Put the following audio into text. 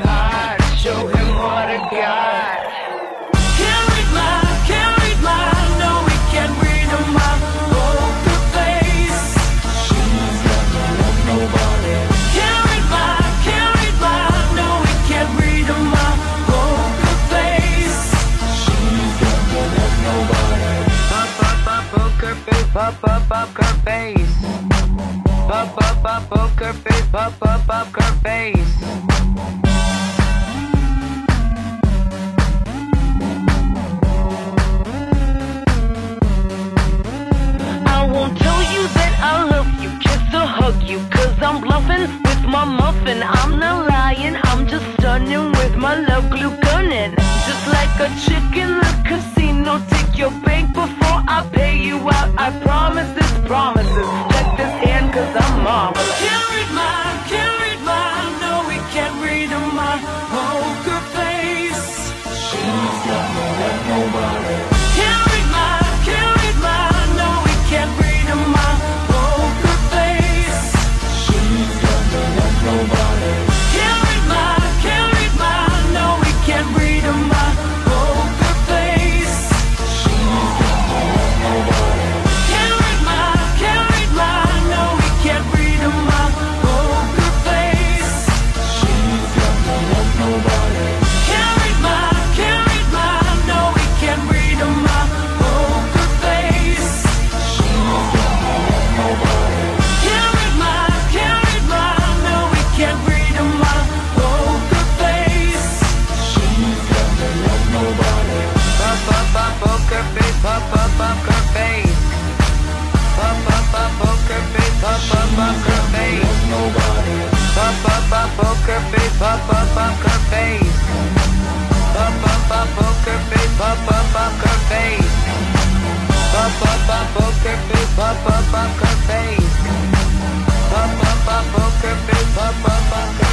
hot. Show him what I got. Can't read my, no, we can't read my poker face. She's got no love, nobody. Can't read my, no, we can't read my poker face. She's got no love, nobody. Poker face, poker face. Poker face, poker face. I won't tell you that I love you, kiss or hug you, 'cause I'm bluffing with my muffin. I'm not lying, I'm just stunning with my love glue gunning. Just like a chick in the casino, take your bank before I pay you out. I promise this promises. Check this hand 'cause I'm marvelous. Can't read my, no, we can't read my poker face. She's got no love, nobody. Can't read my, no, we can't read my poker face. She's got no love, nobody. Can't read my, no, we can't read my poker face. She's got no love, nobody. Can't read my, no, we can't read my poker face. She's got no love, nobody. Can't read my, no, we can't read my poker face. She's got no love, nobody. Can't read my, no, we can't read my poker face. She's got no love, nobody. Poker face, poker face. Poker face, poker face. Nobody. Poker face, poker face. Poker face, poker face. Poker face, poker face. Poker face, poker face.